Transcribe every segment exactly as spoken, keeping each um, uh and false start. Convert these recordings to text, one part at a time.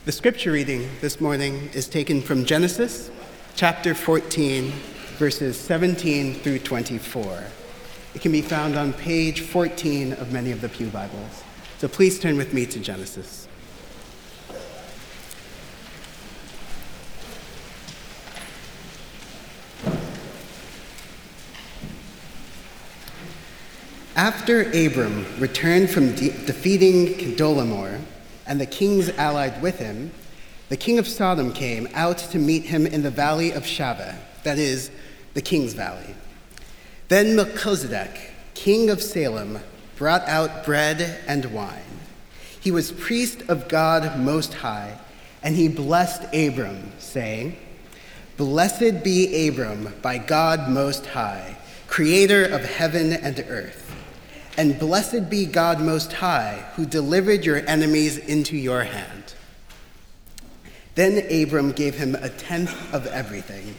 The scripture reading this morning is taken from Genesis chapter fourteen, verses seventeen through twenty-four. It can be found on page fourteen of many of the Pew Bibles. So please turn with me to Genesis. After Abram returned from de- defeating Kedorlaomer, and the kings allied with him, the king of Sodom came out to meet him in the valley of Shaveh, that is, the king's valley. Then Melchizedek, king of Salem, brought out bread and wine. He was priest of God Most High, and he blessed Abram, saying, "Blessed be Abram by God Most High, creator of heaven and earth. And blessed be God Most High, who delivered your enemies into your hand." Then Abram gave him a tenth of everything.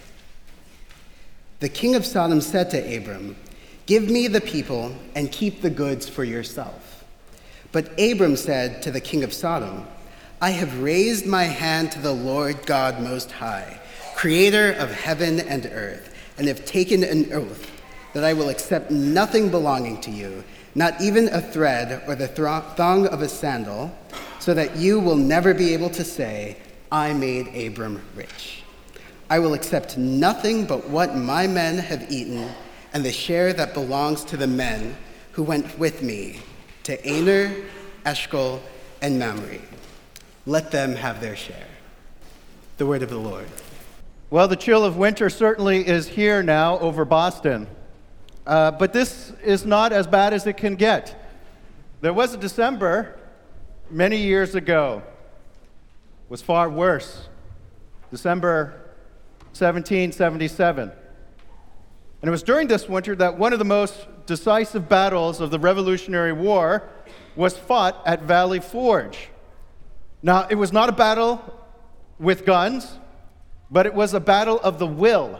The king of Sodom said to Abram, "Give me the people and keep the goods for yourself." But Abram said to the king of Sodom, "I have raised my hand to the Lord God Most High, creator of heaven and earth, and have taken an oath that I will accept nothing belonging to you, not even a thread or the thong of a sandal, so that you will never be able to say, 'I made Abram rich.' I will accept nothing but what my men have eaten and the share that belongs to the men who went with me to Aner, Eshcol, and Mamre. Let them have their share." The word of the Lord. Well, the chill of winter certainly is here now over Boston. Uh, but this is not as bad as it can get. There was a December many years ago. It was far worse. December seventeen seventy-seven. And it was during this winter that one of the most decisive battles of the Revolutionary War was fought at Valley Forge. Now, it was not a battle with guns, but it was a battle of the will.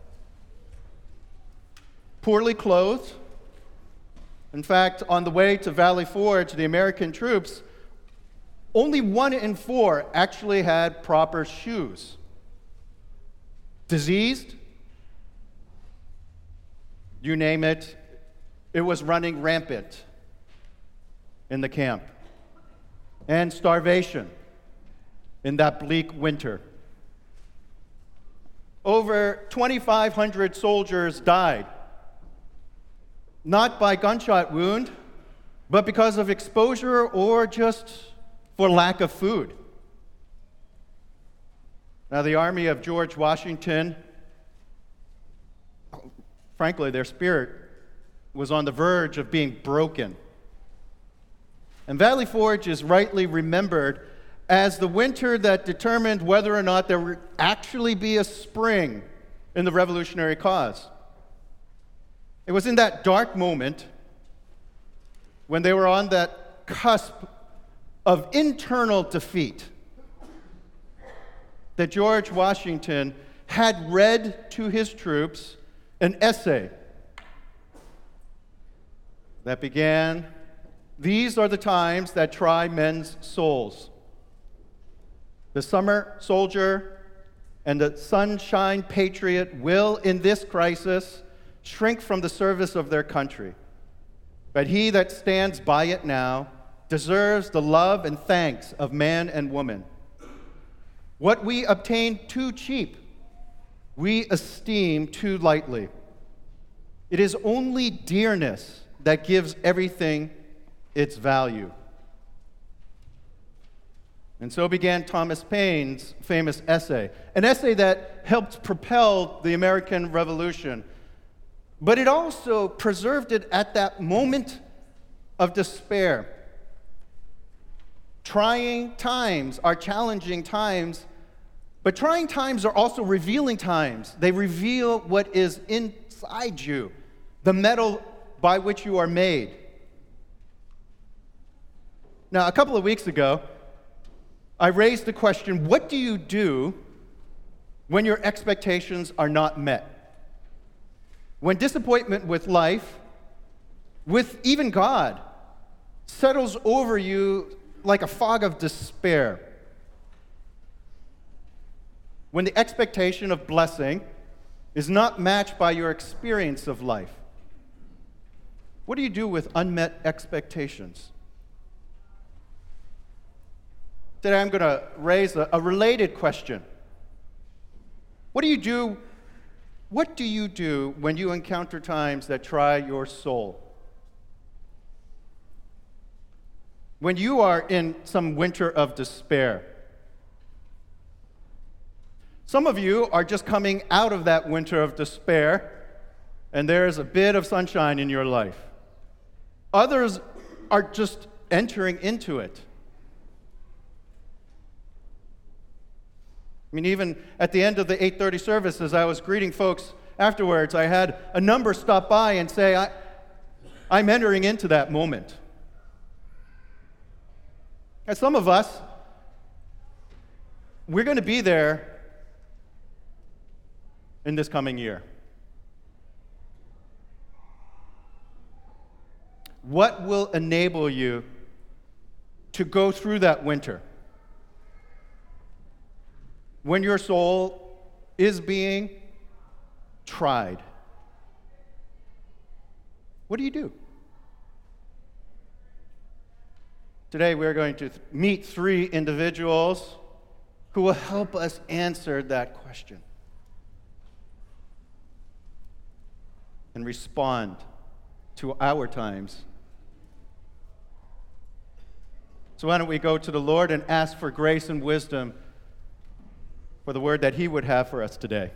Poorly clothed. In fact, on the way to Valley Forge, the American troops, only one in four actually had proper shoes. Diseased, you name it, it was running rampant in the camp. And starvation in that bleak winter. Over twenty-five hundred soldiers died. Not by gunshot wound, but because of exposure or just for lack of food. Now, the army of George Washington, frankly, their spirit was on the verge of being broken. And Valley Forge is rightly remembered as the winter that determined whether or not there would actually be a spring in the revolutionary cause. It was in that dark moment when they were on that cusp of internal defeat that George Washington had read to his troops an essay that began, "These are the times that try men's souls. The summer soldier and the sunshine patriot will, in this crisis, shrink from the service of their country. But he that stands by it now deserves the love and thanks of man and woman. What we obtain too cheap, we esteem too lightly. It is only dearness that gives everything its value." And so began Thomas Paine's famous essay, an essay that helped propel the American Revolution. But it also preserved it at that moment of despair. Trying times are challenging times, but trying times are also revealing times. They reveal what is inside you, the metal by which you are made. Now, a couple of weeks ago, I raised the question, what do you do when your expectations are not met? When disappointment with life, with even God, settles over you like a fog of despair. when the expectation of blessing is not matched by your experience of life? What do you do with unmet expectations? Today I'm going to raise a, a related question. What do you do What do you do when you encounter times that try your soul? When you are in some winter of despair? Some of you are just coming out of that winter of despair, and there's a bit of sunshine in your life. Others are just entering into it. I mean, even at the end of the eight thirty service, as I was greeting folks afterwards, I had a number stop by and say, I, I'm entering into that moment. And some of us, we're going to be there in this coming year. What will enable you to go through that winter? When your soul is being tried, what do you do? Today we're going to th- meet three individuals who will help us answer that question and respond to our times. So why don't we go to the Lord and ask for grace and wisdom for the word that He would have for us today.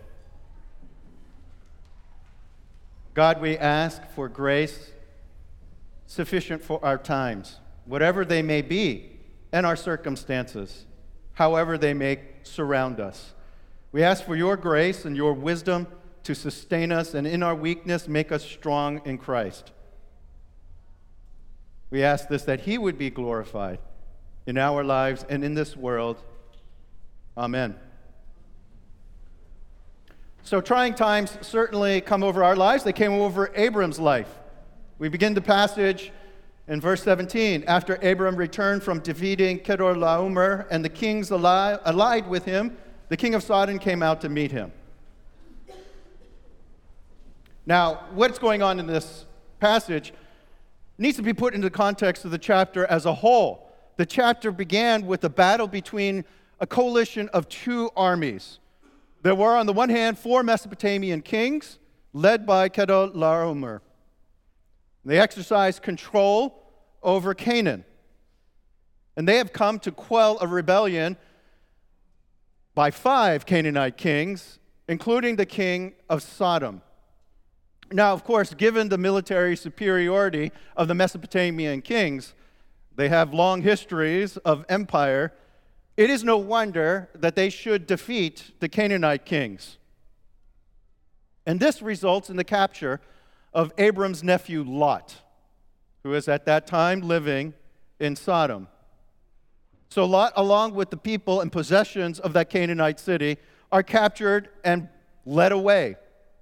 God, we ask for grace sufficient for our times, whatever they may be, and our circumstances, however they may surround us. We ask for your grace and your wisdom to sustain us, and in our weakness, make us strong in Christ. We ask this, that He would be glorified in our lives and in this world. Amen. So trying times certainly come over our lives. They came over Abram's life. We begin the passage in verse seventeen. After Abram returned from defeating Chedorlaomer and the kings allied with him, the king of Sodom came out to meet him. Now, what's going on in this passage needs to be put into the context of the chapter as a whole. The chapter began with a battle between a coalition of two armies. There were, on the one hand, four Mesopotamian kings, led by Chedorlaomer. They exercised control over Canaan. And they have come to quell a rebellion by five Canaanite kings, including the king of Sodom. Now, of course, given the military superiority of the Mesopotamian kings, they have long histories of empire. It is no wonder that they should defeat the Canaanite kings. And this results in the capture of Abram's nephew Lot, who is at that time living in Sodom. So Lot, along with the people and possessions of that Canaanite city, are captured and led away.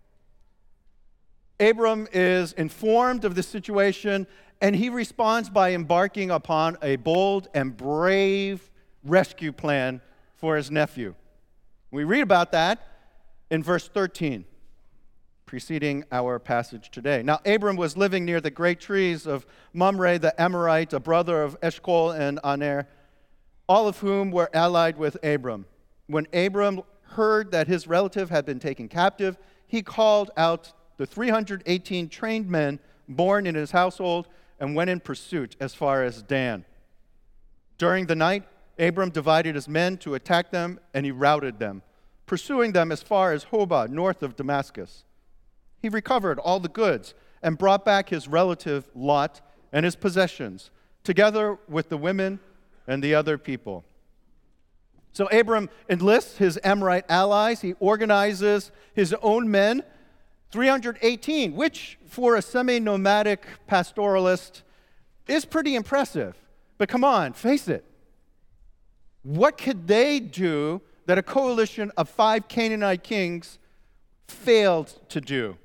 Abram is informed of the situation, and he responds by embarking upon a bold and brave rescue plan for his nephew. We read about that in verse thirteen, preceding our passage today. Now, Abram was living near the great trees of Mamre the Amorite, a brother of Eshcol and Aner, all of whom were allied with Abram. When Abram heard that his relative had been taken captive, he called out the three hundred eighteen trained men born in his household and went in pursuit as far as Dan. During the night, Abram divided his men to attack them, and he routed them, pursuing them as far as Hobah, north of Damascus. He recovered all the goods and brought back his relative Lot and his possessions, together with the women and the other people. So Abram enlists his Amorite allies. He organizes his own men, three hundred eighteen, which for a semi-nomadic pastoralist is pretty impressive. But come on, face it. What could they do that a coalition of five Canaanite kings failed to do?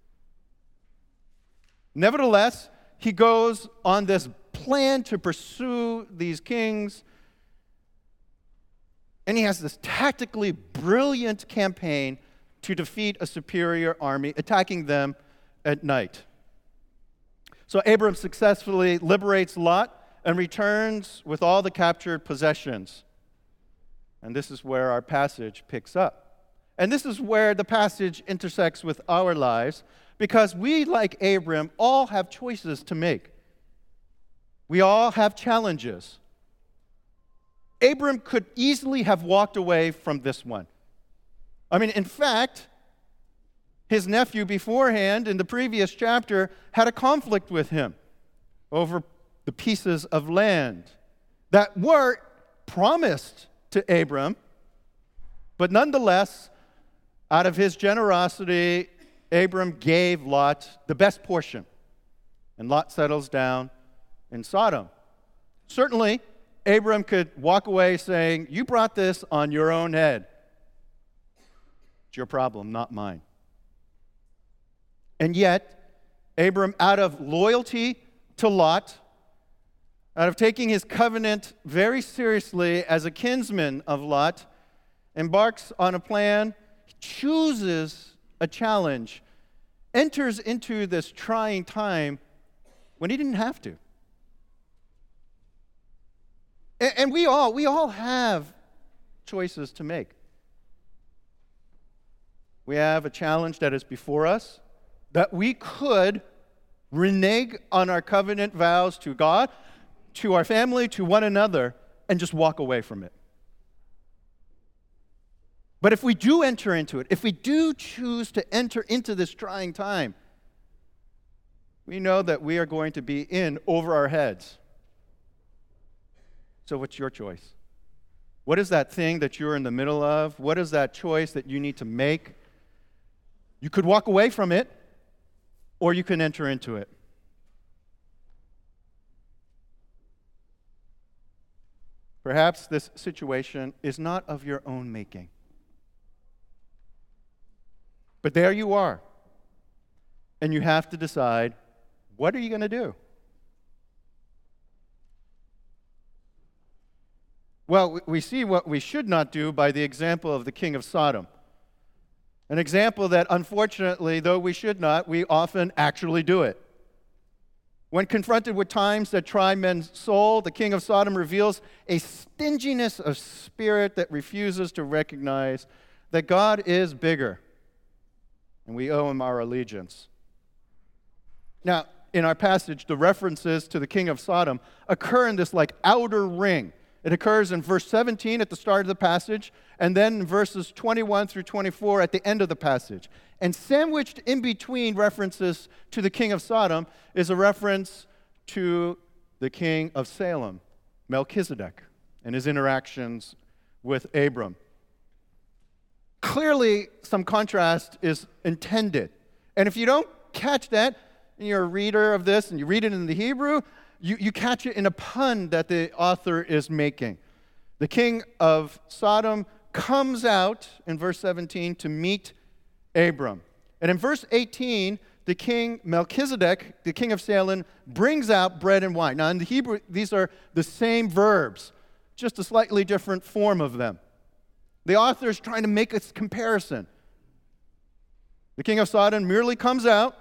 Nevertheless, he goes on this plan to pursue these kings. And he has this tactically brilliant campaign to defeat a superior army, attacking them at night. So Abram successfully liberates Lot and returns with all the captured possessions. And this is where our passage picks up. And this is where the passage intersects with our lives, because we, like Abram, all have choices to make. We all have challenges. Abram could easily have walked away from this one. I mean, in fact, his nephew beforehand in the previous chapter had a conflict with him over the pieces of land that were promised to Abram, but nonetheless, out of his generosity, Abram gave Lot the best portion, and Lot settles down in Sodom. Certainly, Abram could walk away saying, "You brought this on your own head. It's your problem, not mine." And yet, Abram, out of loyalty to Lot, out of taking his covenant very seriously as a kinsman of Lot, embarks on a plan, chooses a challenge, enters into this trying time when he didn't have to. And we all, we all have choices to make. We have a challenge that is before us, that we could renege on our covenant vows to God, to our family, to one another, and just walk away from it. But if we do enter into it, if we do choose to enter into this trying time, we know that we are going to be in over our heads. So what's your choice? What is that thing that you're in the middle of? What is that choice that you need to make? You could walk away from it, or you can enter into it. Perhaps this situation is not of your own making. But there you are. And you have to decide, what are you going to do? Well, we see what we should not do by the example of the king of Sodom. An example that, unfortunately, though we should not, we often actually do it. When confronted with times that try men's soul, the king of Sodom reveals a stinginess of spirit that refuses to recognize that God is bigger, and we owe him our allegiance. Now, in our passage, the references to the king of Sodom occur in this like outer ring. It occurs in verse seventeen at the start of the passage, and then in verses twenty-one through twenty-four at the end of the passage. And sandwiched in between references to the king of Sodom is a reference to the king of Salem, Melchizedek, and his interactions with Abram. Clearly, some contrast is intended. And if you don't catch that, and you're a reader of this, and you read it in the Hebrew, You, you catch it in a pun that the author is making. The king of Sodom comes out in verse seventeen to meet Abram. And in verse eighteen, the king Melchizedek, the king of Salem, brings out bread and wine. Now in the Hebrew, these are the same verbs, just a slightly different form of them. The author is trying to make a comparison. The king of Sodom merely comes out,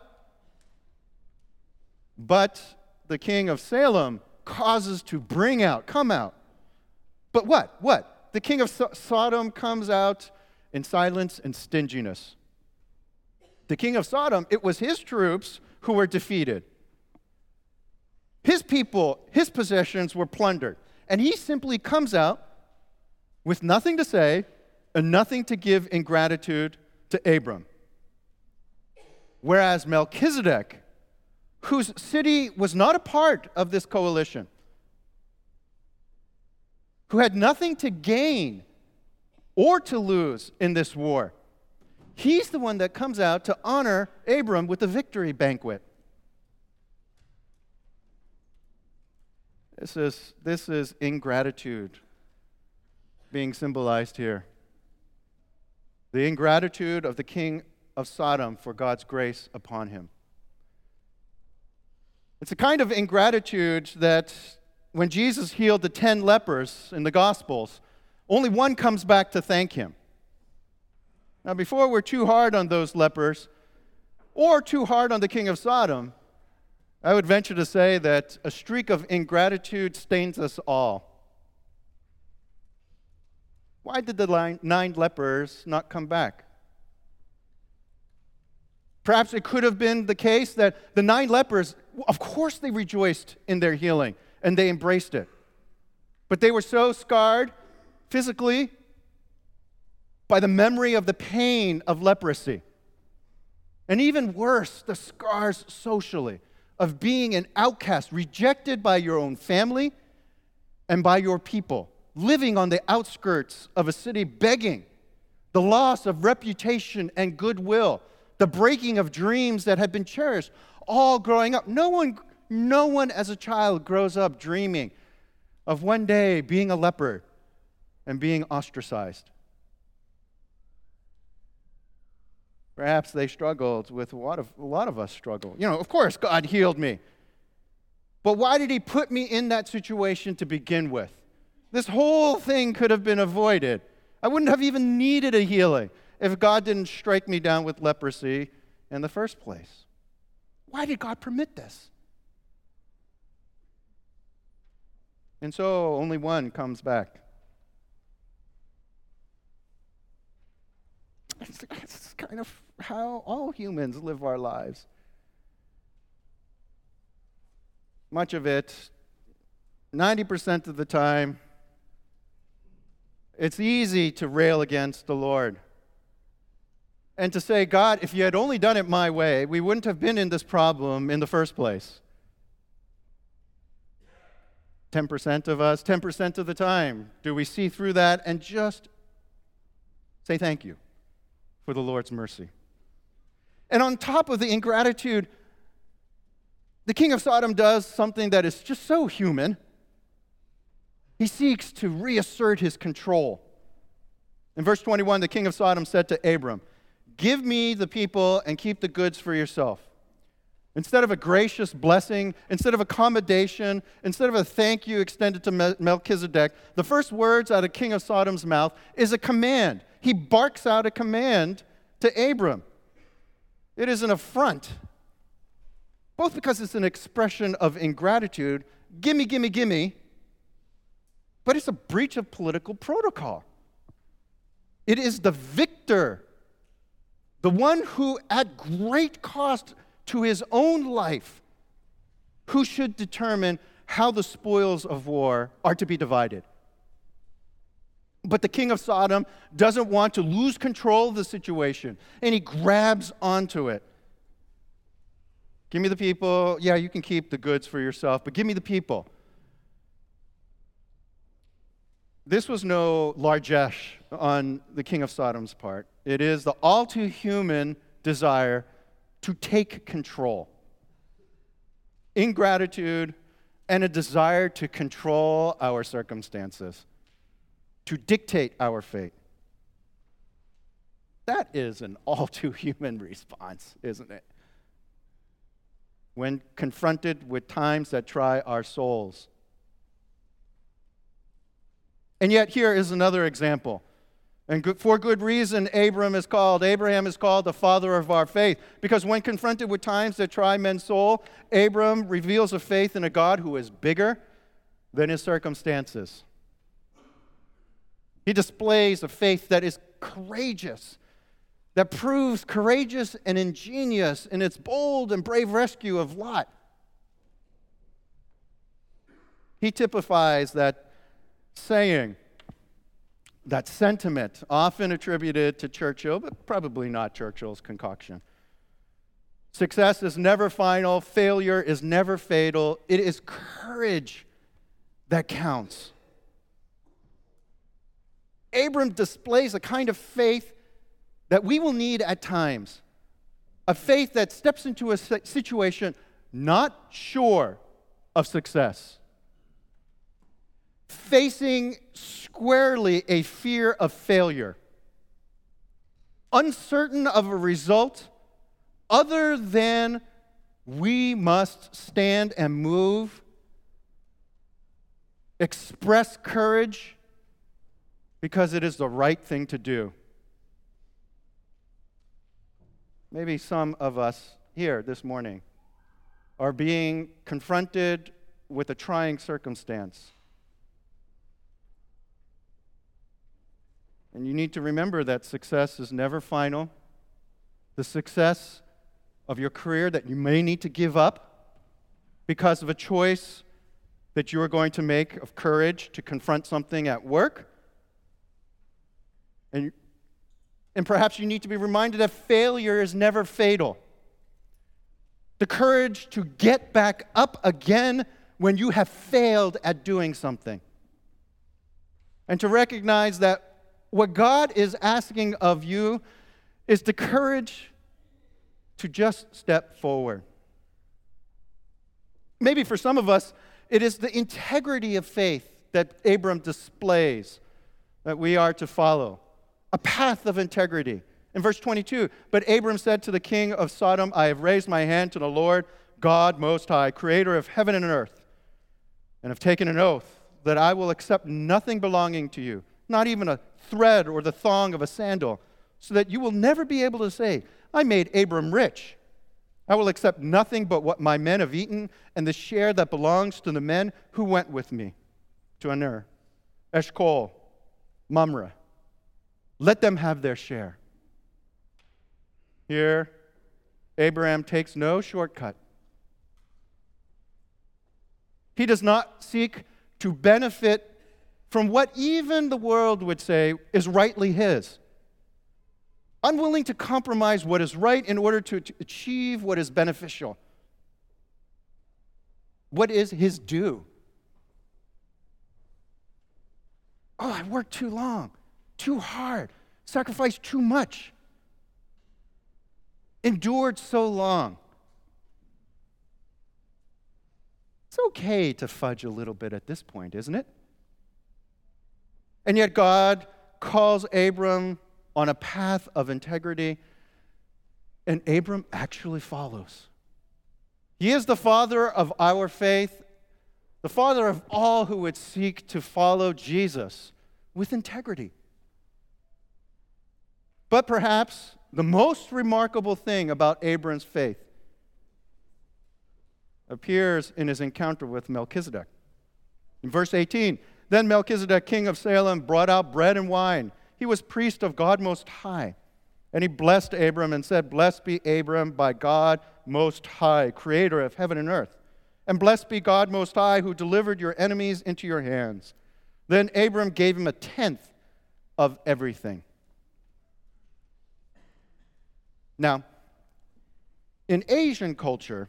but the king of Salem causes to bring out, come out. But what? What? The king of so- Sodom comes out in silence and stinginess. The king of Sodom, it was his troops who were defeated. His people, his possessions were plundered. And he simply comes out with nothing to say and nothing to give in gratitude to Abram. Whereas Melchizedek, whose city was not a part of this coalition, who had nothing to gain or to lose in this war, he's the one that comes out to honor Abram with the victory banquet. This is, this is ingratitude being symbolized here. The ingratitude of the king of Sodom for God's grace upon him. It's a kind of ingratitude that when Jesus healed the ten lepers in the Gospels, Only one comes back to thank him. Now, before we're too hard on those lepers, or too hard on the king of Sodom, I would venture to say that a streak of ingratitude stains us all. Why did the nine lepers not come back? Perhaps it could have been the case that the nine lepers, of course they rejoiced in their healing and they embraced it. But they were so scarred physically by the memory of the pain of leprosy. And even worse, the scars socially of being an outcast, rejected by your own family and by your people, living on the outskirts of a city begging, the loss of reputation and goodwill, the breaking of dreams that had been cherished, all growing up. No one, no one as a child grows up dreaming of one day being a leper and being ostracized. Perhaps they struggled with a lot of, a lot of us struggle. You know, of course, God healed me. But why did he put me in that situation to begin with? This whole thing could have been avoided. I wouldn't have even needed a healing if God didn't strike me down with leprosy in the first place. Why did God permit this? And so only one comes back. It's kind of how all humans live our lives. Much of it, ninety percent of the time, it's easy to rail against the Lord and to say, God, if you had only done it my way, we wouldn't have been in this problem in the first place. ten percent of us, ten percent of the time, do we see through that and just say thank you for the Lord's mercy. And on top of the ingratitude, the king of Sodom does something that is just so human. He seeks to reassert his control. In verse twenty-one, the king of Sodom said to Abram, "Give me the people and keep the goods for yourself." Instead of a gracious blessing, instead of accommodation, instead of a thank you extended to Melchizedek, the first words out of king of Sodom's mouth is a command. He barks out a command to Abram. It is an affront, both because it's an expression of ingratitude, gimme, gimme, gimme, but it's a breach of political protocol. It is the victor, the one who at great cost to his own life, who should determine how the spoils of war are to be divided. But the king of Sodom doesn't want to lose control of the situation, and he grabs onto it. Give me the people. Yeah, you can keep the goods for yourself, but give me the people. This was no largesse on the king of Sodom's part. It is the all too human desire to take control. Ingratitude and a desire to control our circumstances, to dictate our fate. That is an all too human response, isn't it? When confronted with times that try our souls. And yet here is another example. And for good reason, Abram is called, Abraham is called the father of our faith. Because when confronted with times that try men's soul, Abram reveals a faith in a God who is bigger than his circumstances. He displays a faith that is courageous, that proves courageous and ingenious in its bold and brave rescue of Lot. He typifies that saying, that sentiment, often attributed to Churchill, but probably not Churchill's concoction. Success is never final. Failure is never fatal. It is courage that counts. Abram displays a kind of faith that we will need at times. A faith that steps into a situation not sure of success, facing squarely a fear of failure, uncertain of a result other than we must stand and move, express courage, because it is the right thing to do. Maybe some of us here this morning are being confronted with a trying circumstance. And you need to remember that success is never final. The success of your career that you may need to give up because of a choice that you are going to make of courage to confront something at work. And, and perhaps you need to be reminded that failure is never fatal. The courage to get back up again when you have failed at doing something. And to recognize that what God is asking of you is the courage to just step forward. Maybe for some of us, it is the integrity of faith that Abram displays that we are to follow. A path of integrity. In verse twenty-two, but Abram said to the king of Sodom, I have raised my hand to the Lord, God Most High, creator of heaven and earth, and have taken an oath that I will accept nothing belonging to you, not even a thread or the thong of a sandal, so that you will never be able to say, I made Abram rich. I will accept nothing but what my men have eaten and the share that belongs to the men who went with me to Aner, Eshcol, Mamre. Let them have their share. Here, Abraham takes no shortcut. He does not seek to benefit from what even the world would say is rightly his. Unwilling to compromise what is right in order to, to achieve what is beneficial. What is his due? Oh, I worked too long, too hard, sacrificed too much, endured so long. It's okay to fudge a little bit at this point, isn't it? And yet God calls Abram on a path of integrity, and Abram actually follows. He is the father of our faith, the father of all who would seek to follow Jesus with integrity. But perhaps the most remarkable thing about Abram's faith appears in his encounter with Melchizedek. In verse eighteen, then Melchizedek, king of Salem, brought out bread and wine. He was priest of God Most High. And he blessed Abram and said, Blessed be Abram by God Most High, creator of heaven and earth. And blessed be God Most High, who delivered your enemies into your hands. Then Abram gave him a tenth of everything. Now, in Asian culture,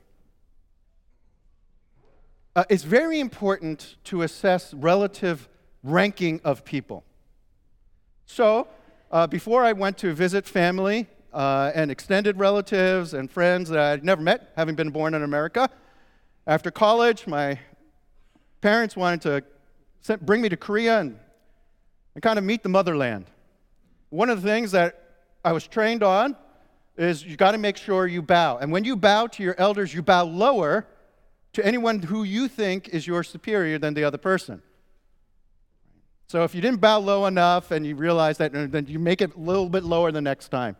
uh, it's very important to assess relative ranking of people. So, uh, before I went to visit family uh, and extended relatives and friends that I'd never met, having been born in America, after college, my parents wanted to send, bring me to Korea and, and kind of meet the motherland. One of the things that I was trained on is you got to make sure you bow. And when you bow to your elders, you bow lower to anyone who you think is your superior than the other person. So if you didn't bow low enough and you realize that, then you make it a little bit lower the next time.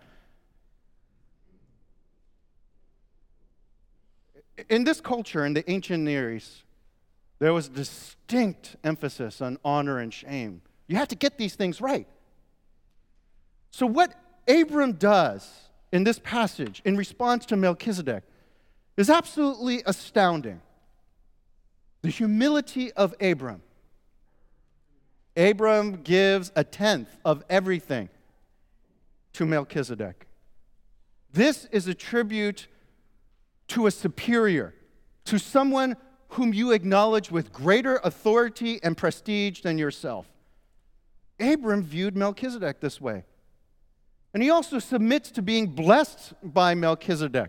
In this culture, in the ancient Near East, there was distinct emphasis on honor and shame. You have to get these things right. So what Abram does in this passage in response to Melchizedek is absolutely astounding. The humility of Abram. Abram gives a tenth of everything to Melchizedek. This is a tribute to a superior, to someone whom you acknowledge with greater authority and prestige than yourself. Abram viewed Melchizedek this way. And he also submits to being blessed by Melchizedek.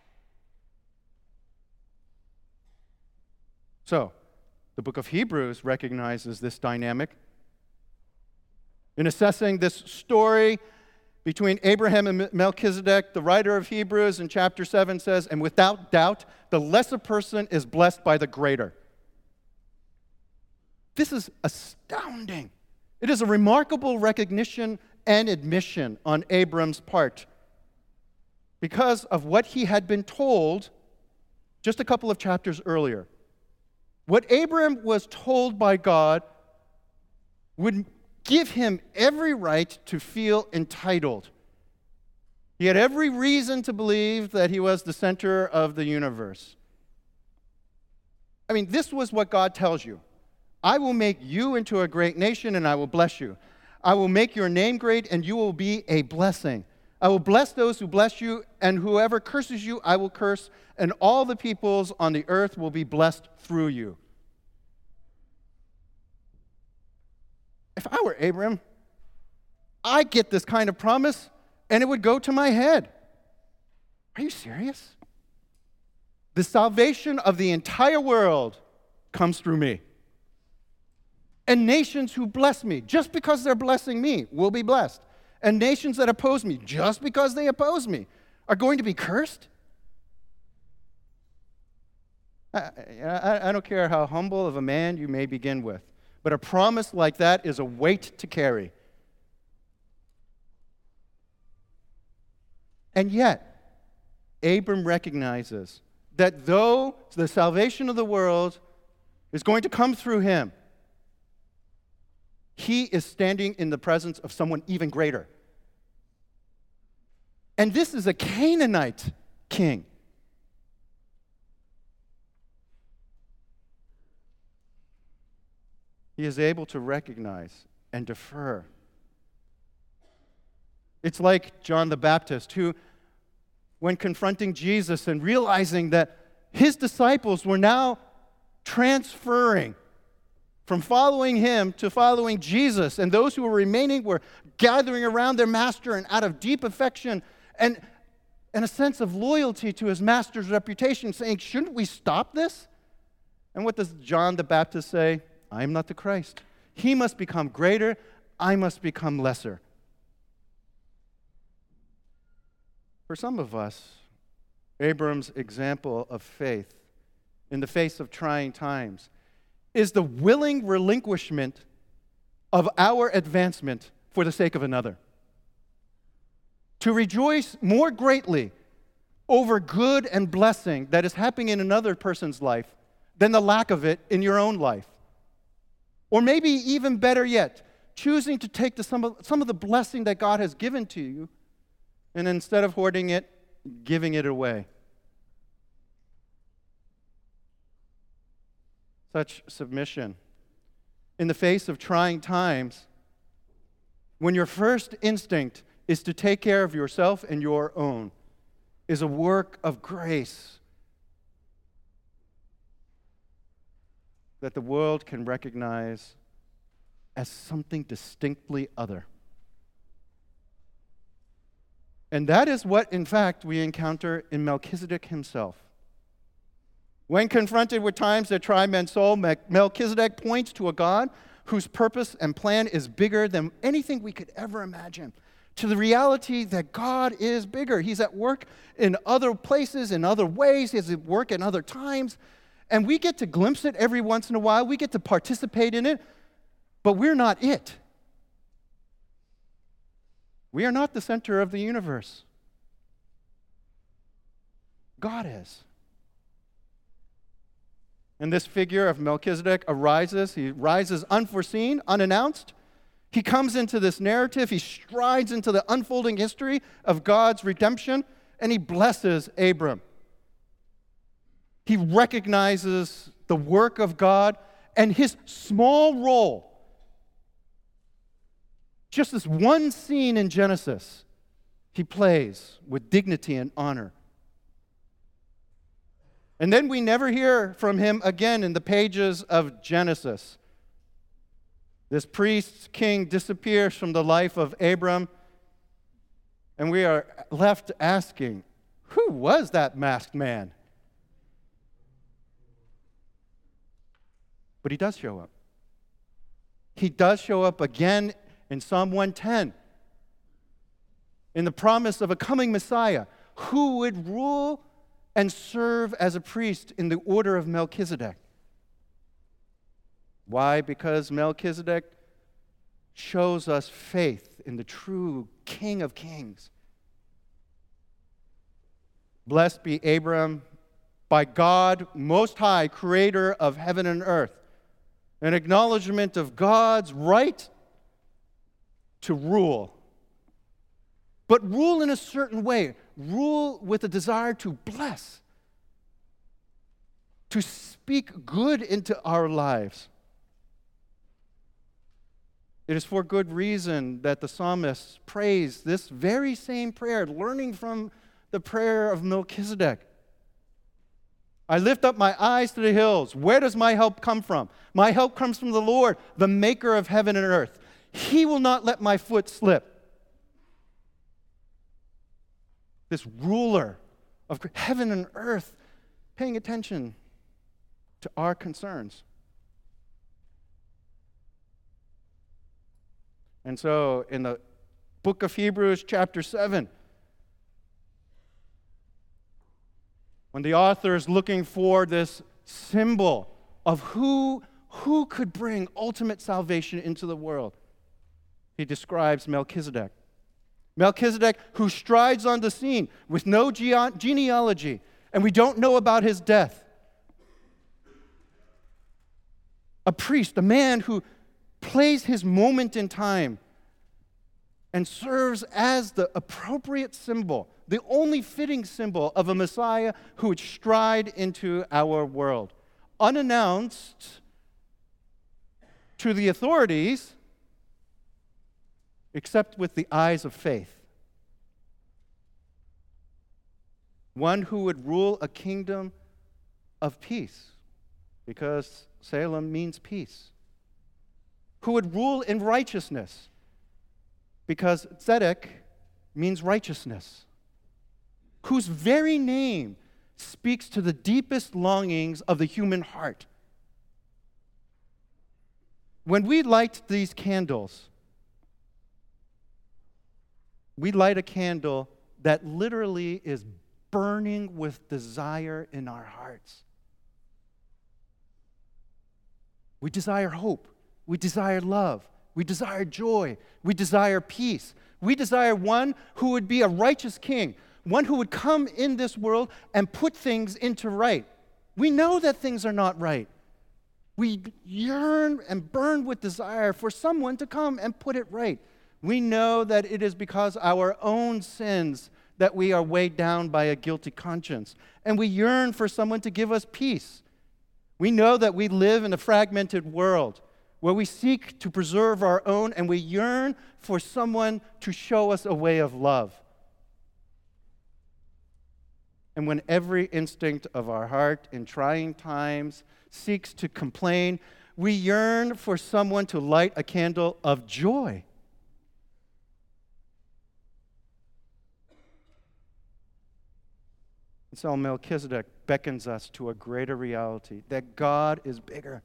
So, the book of Hebrews recognizes this dynamic. In assessing this story between Abraham and Melchizedek, the writer of Hebrews in chapter seven says, and without doubt, the lesser person is blessed by the greater. This is astounding. It is a remarkable recognition and admission on Abram's part because of what he had been told just a couple of chapters earlier. What Abram was told by God would give him every right to feel entitled. He had every reason to believe that he was the center of the universe. I mean, this was what God tells you. I will make you into a great nation, and I will bless you. I will make your name great, and you will be a blessing. I will bless those who bless you, and whoever curses you, I will curse, and all the peoples on the earth will be blessed through you. If I were Abram, I'd get this kind of promise, and it would go to my head. Are you serious? The salvation of the entire world comes through me. And nations who bless me, just because they're blessing me, will be blessed. And nations that oppose me, just because they oppose me, are going to be cursed? I, I, I don't care how humble of a man you may begin with, but a promise like that is a weight to carry. And yet, Abram recognizes that though the salvation of the world is going to come through him, he is standing in the presence of someone even greater. And this is a Canaanite king. He is able to recognize and defer. It's like John the Baptist, who, when confronting Jesus and realizing that his disciples were now transferring from following him to following Jesus, and those who were remaining were gathering around their master and out of deep affection and, and a sense of loyalty to his master's reputation, saying, shouldn't we stop this? And what does John the Baptist say? I am not the Christ. He must become greater, I must become lesser. For some of us, Abram's example of faith in the face of trying times is the willing relinquishment of our advancement for the sake of another. To rejoice more greatly over good and blessing that is happening in another person's life than the lack of it in your own life. Or maybe even better yet, choosing to take the, some, of, some of the blessing that God has given to you, and instead of hoarding it, giving it away. Such submission in the face of trying times, when your first instinct is to take care of yourself and your own, is a work of grace that the world can recognize as something distinctly other. And that is what, in fact, we encounter in Melchizedek himself. When confronted with times that try men's soul, Melchizedek points to a God whose purpose and plan is bigger than anything we could ever imagine, to the reality that God is bigger. He's at work in other places, in other ways. He's at work in other times. And we get to glimpse it every once in a while. We get to participate in it, but we're not it. We are not the center of the universe. God is. And this figure of Melchizedek arises. He rises unforeseen, unannounced. He comes into this narrative. He strides into the unfolding history of God's redemption, and he blesses Abram. He recognizes the work of God and his small role. Just this one scene in Genesis, he plays with dignity and honor. And then we never hear from him again in the pages of Genesis. This priest king disappears from the life of Abram, and we are left asking, who was that masked man? But he does show up. He does show up again in Psalm one ten, in the promise of a coming Messiah who would rule and serve as a priest in the order of Melchizedek. Why? Because Melchizedek shows us faith in the true King of Kings. Blessed be Abram, by God Most High, creator of heaven and earth. An acknowledgement of God's right to rule. But rule in a certain way. Rule with a desire to bless. To speak good into our lives. It is for good reason that the psalmist prays this very same prayer, learning from the prayer of Melchizedek. I lift up my eyes to the hills. Where does my help come from? My help comes from the Lord, the maker of heaven and earth. He will not let my foot slip. This ruler of heaven and earth, paying attention to our concerns. And so, in the book of Hebrews, chapter seven, when the author is looking for this symbol of who, who could bring ultimate salvation into the world, he describes Melchizedek. Melchizedek, who strides on the scene with no ge- genealogy, and we don't know about his death. A priest, a man who plays his moment in time and serves as the appropriate symbol, the only fitting symbol of a Messiah who would stride into our world. Unannounced to the authorities, except with the eyes of faith. One who would rule a kingdom of peace, because Salem means peace. Who would rule in righteousness, because Tzedek means righteousness. Whose very name speaks to the deepest longings of the human heart. When we light these candles, we light a candle that literally is burning with desire in our hearts. We desire hope. We desire love. We desire joy. We desire peace. We desire one who would be a righteous king, one who would come in this world and put things into right. We know that things are not right. We yearn and burn with desire for someone to come and put it right. We know that it is because our own sins that we are weighed down by a guilty conscience. And we yearn for someone to give us peace. We know that we live in a fragmented world where we seek to preserve our own, and we yearn for someone to show us a way of love. And when every instinct of our heart in trying times seeks to complain, we yearn for someone to light a candle of joy. And so Melchizedek beckons us to a greater reality, that God is bigger.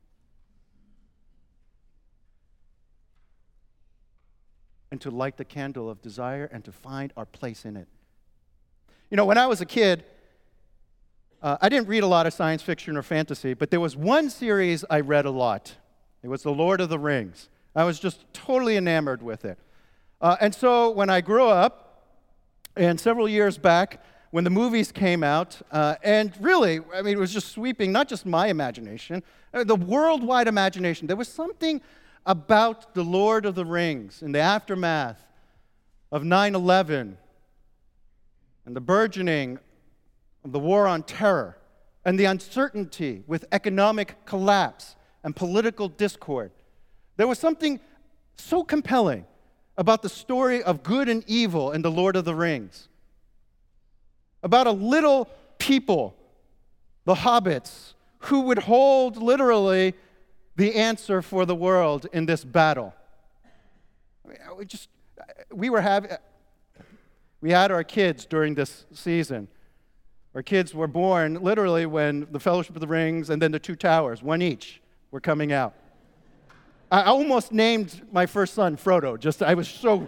And to light the candle of desire and to find our place in it. You know, when I was a kid, uh, I didn't read a lot of science fiction or fantasy, but there was one series I read a lot. It was The Lord of the Rings. I was just totally enamored with it. Uh, and so when I grew up, and several years back, when the movies came out, uh, and really, I mean, it was just sweeping not just my imagination, uh, the worldwide imagination. There was something about The Lord of the Rings in the aftermath of nine eleven and the burgeoning of the war on terror and the uncertainty with economic collapse and political discord. There was something so compelling about the story of good and evil in The Lord of the Rings. About a little people, the hobbits, who would hold literally the answer for the world in this battle. I mean, we just, we were having, we had our kids during this season. Our kids were born literally when the Fellowship of the Rings and then the Two Towers, one each, were coming out. I almost named my first son Frodo. Just I was so.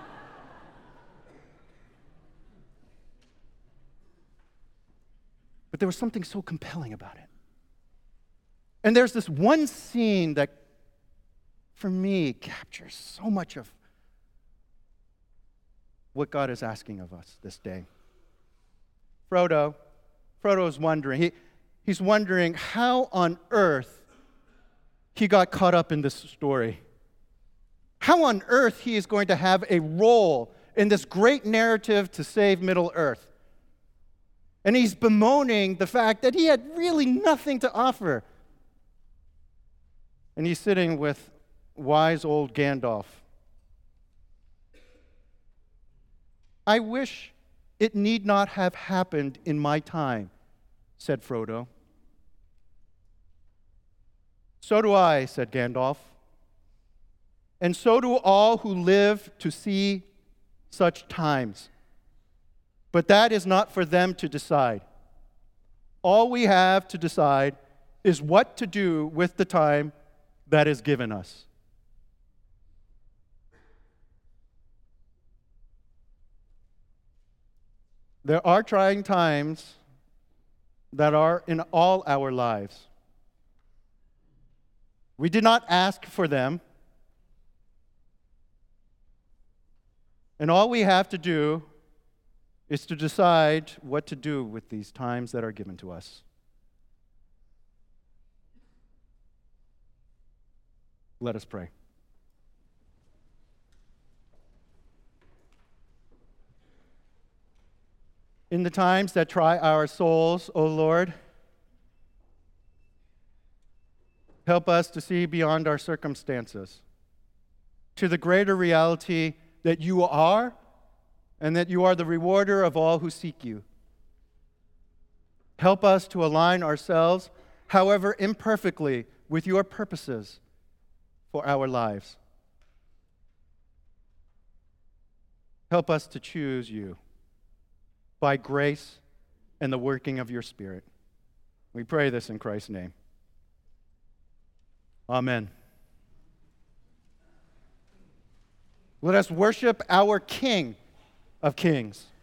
But there was something so compelling about it. And there's this one scene that for me, captures so much of what God is asking of us this day. Frodo, Frodo is wondering, he, he's wondering how on earth he got caught up in this story. How on earth he is going to have a role in this great narrative to save Middle-earth. And he's bemoaning the fact that he had really nothing to offer. And he's sitting with wise old Gandalf. I wish it need not have happened in my time, said Frodo. So do I, said Gandalf. And so do all who live to see such times. But that is not for them to decide. All we have to decide is what to do with the time that is given us. There are trying times that are in all our lives. We did not ask for them. And all we have to do is to decide what to do with these times that are given to us. Let us pray. In the times that try our souls, O Lord, help us to see beyond our circumstances to the greater reality that you are and that you are the rewarder of all who seek you. Help us to align ourselves, however imperfectly, with your purposes for our lives. Help us to choose you by grace and the working of your Spirit. We pray this in Christ's name. Amen. Let us worship our King of Kings.